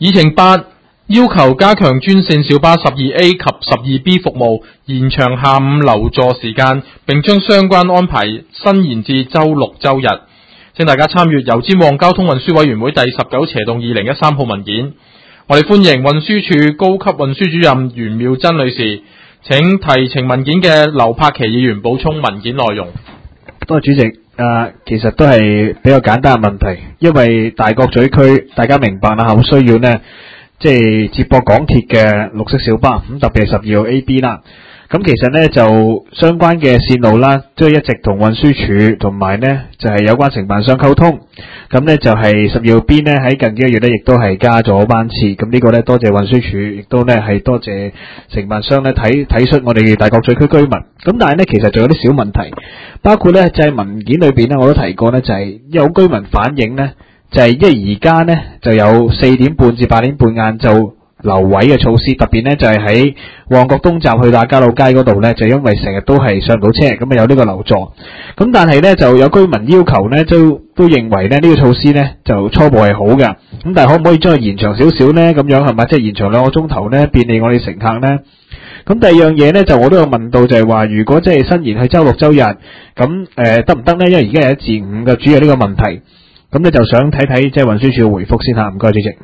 議程8要求加強專線小巴 12A 及 12B 服務，延長下午留座時間，並將相關安排伸延至周六周日。請大家參閱油尖旺交通運輸委員會第19/2013號文件。我哋歡迎運輸署高級運輸主任袁妙珍女士，請提呈文件嘅劉柏祺議員補充文件內容。 多謝主席。其實都係比較簡單嘅問題，因為大角咀區大家明白啦，好需要呢，即係接駁港鐵嘅綠色小巴，咁特別係12號 A、B 啦。咁其實呢，就相關嘅線路啦，即係一直同運輸署同埋呢就係有關承辦商溝通。咁呢就係12號 B 呢喺近幾個月呢亦都係加咗班次。咁呢個呢多謝運輸署，亦都呢係多謝承辦商呢體恤我哋大角咀區居民。咁但係呢其實仲有啲小問題，包括呢就係文件裏邊呢我都提過呢，就係有居民反映呢，就係因為而家呢就有4點半至8點半晏晝留位嘅措施，特別呢就係喺旺角東站去到亞皆老街嗰度呢，就因為成日都係上唔到車，咁啊有呢個留座。咁但係呢就有居民要求呢，都認為呢呢個措施呢就初步係好嘅，咁但係可唔可以將佢延長少少呢？咁樣係咪即係延長2個鐘頭呢，便利我哋乘客呢？咁第二樣嘢呢，就我都有問到，就係話如果即係伸延去周六周日，咁得唔得呢？因為而家係1至5嘅主要呢個問題，咁你就想睇睇即係運輸署嘅回覆先嚇。唔該主席。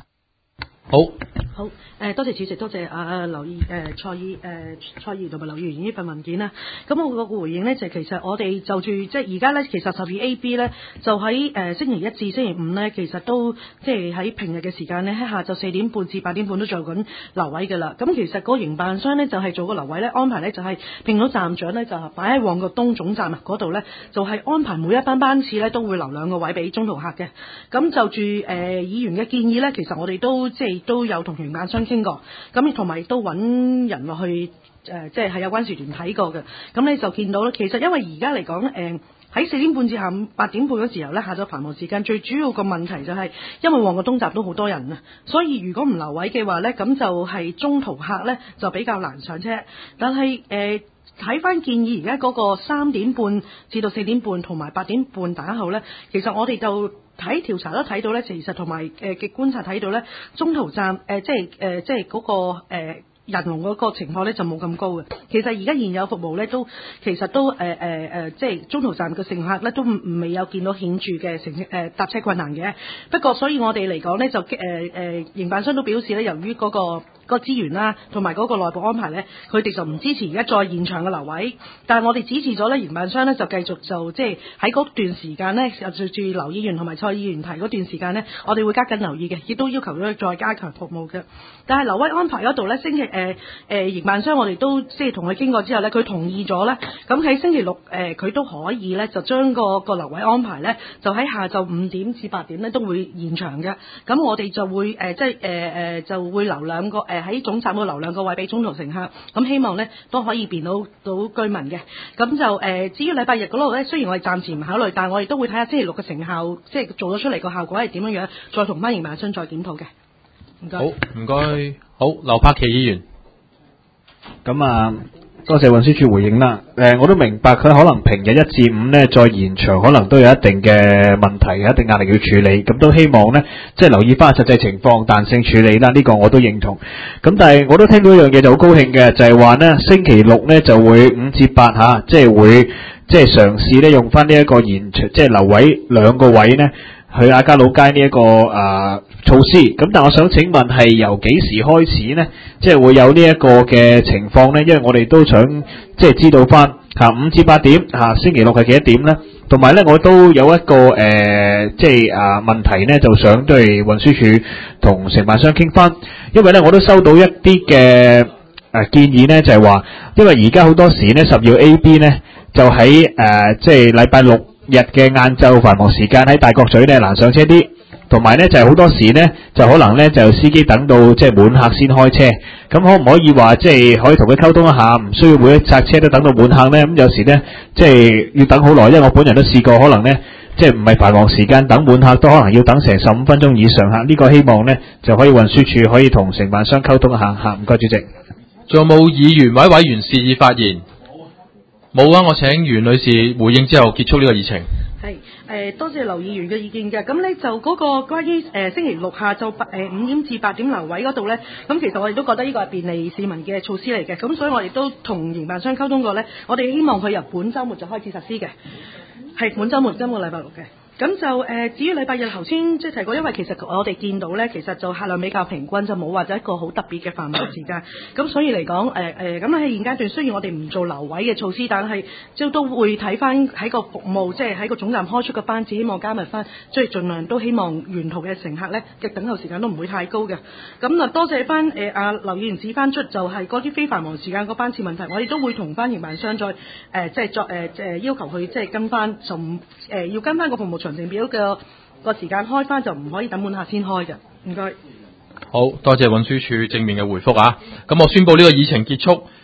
好，多謝主席，多謝劉議蔡議員同埋劉議員呢份文件啦。咁我個回應呢，就其實我哋就住即係而家呢，其實12A、B 呢，就喺星期一至星期五呢，其實都即係喺平日嘅時間呢，喺下晝4點半至8點半都做緊留位㗎啦。咁其實個營辦商呢，就係做個留位呢，安排呢，就係聘到站長呢，就擺喺旺角東總站嗰度呢，就係安排每一班次呢，都會留2個位俾中途客嘅。咁就住議員嘅建議呢，其實我哋都即係都有同營辦商傾過，咁同埋都揾人落去即係有關時段睇過嘅。咁你就見到咧，其實因為而家嚟講喺4點半至下午8點半嗰時候咧，下晝繁忙時間最主要個問題就係因為旺角東站都好多人啊，所以如果唔留位嘅話咧，咁就係中途客咧就比較難上車。但係睇翻建議而家嗰個3點半至到4點半同埋8點半打後咧，其實我哋就睇調查都睇到咧，其實同埋嘅觀察睇到咧，中途站即係嗰個人龍嗰個情況咧就冇咁高嘅。其實而家現有服務咧都其實都即係中途站嘅乘客咧都未有見到顯著嘅搭車困難嘅。不過所以我哋嚟講咧就營辦商都表示咧，由於嗰個資源啦，同埋嗰個內部安排咧，佢哋就唔支持而家再延長嘅留位。但係我哋指示咗咧，營辦商咧就繼續就即係喺嗰段時間咧，就住劉議員同埋蔡議員提嗰段時間咧，我哋會加緊留意嘅，亦都要求咗再加強服務嘅。但係留位安排嗰度咧，星期營辦商我哋都即係同佢傾過之後咧，佢同意咗咧，咁喺星期六佢都可以咧，就將個留位安排咧，就喺下晝5點至8點咧都會延長嘅。咁我哋就會就會留2個喺總站會留2個位俾中途乘客，咁希望咧都可以便到居民嘅。咁就至於禮拜日嗰度咧，雖然我哋暫時唔考慮，但係我哋都會睇下星期六嘅成效，即係做咗出嚟個效果係點樣，再同翻營辦商再檢討嘅。唔該。好， 唔該。好，劉柏祺議員。 咁多謝運輸署回應啦。我都明白佢可能平日1至5呢再延長，可能都有一定嘅問題，有一定壓力要處理。咁都希望呢，即係留意翻實際情況，彈性處理啦。呢個我都認同。咁但係我都聽到一樣嘢就好高興嘅，就係話呢星期六呢就會5至8嚇，即係會即係嘗試呢用翻呢一個延長，即係留位2個位呢去亞皆老街呢一個措施。咁但我想請問係由幾時開始呢？即係會有呢一個嘅情況呢？因為我哋都想即係知道翻5至8點星期六係幾多點呢？同埋呢，我都有一個即係問題呢，就想對運輸署同承辦商傾翻，因為呢我都收到一啲嘅建議呢，就係話，因為而家好多時呢12號 A、B 呢就喺即係禮拜六日嘅晏晝繁忙時間喺大角咀呢難上車啲。同埋呢就係好多時呢就可能呢就司機等到即係滿客先開車，咁可唔可以話即係可以同佢溝通一下，唔需要每一剎車都等到滿客呢？咁有時呢即係要等好耐，因為我本人都試過，可能呢即係唔係繁忙時間等滿客都可能要等成15分鐘以上嚇。呢個希望呢就可以運輸署可以同承辦商溝通一下嚇。唔該主席。 仲有冇議員或者委員示意發言？ 冇啊，我請袁女士回應之後結束呢個議程。 係多謝劉議員嘅意見嘅。咁咧就嗰個關於星期六下晝5點至8點留位嗰度咧，咁其實我哋都覺得呢個係便利市民嘅措施嚟嘅。咁所以我哋都同營辦商溝通過咧，我哋希望佢由本週末就開始實施嘅，係本週末今個禮拜六嘅。咁就至於禮拜日頭先即係提過，因為其實我哋見到咧，其實就客量比較平均，就冇或者一個好特別嘅繁忙時間。咁所以嚟講，咁喺現階段雖然我哋唔做留位嘅措施，但係即都會睇翻喺個服務，即係喺個總站開出嘅班次，希望加密翻，即係盡量都希望沿途嘅乘客咧嘅等候時間都唔會太高嘅。咁啊，多謝翻阿劉議員指翻出就係嗰啲非繁忙時間個班次問題，我哋都會同翻營辦商再即係作要求佢即係跟翻要跟翻個服務詳情表嘅個時間開翻，就唔可以等滿客先開嘅。唔該。 好多謝運輸署正面嘅回覆啊！咁我宣布呢個議程結束。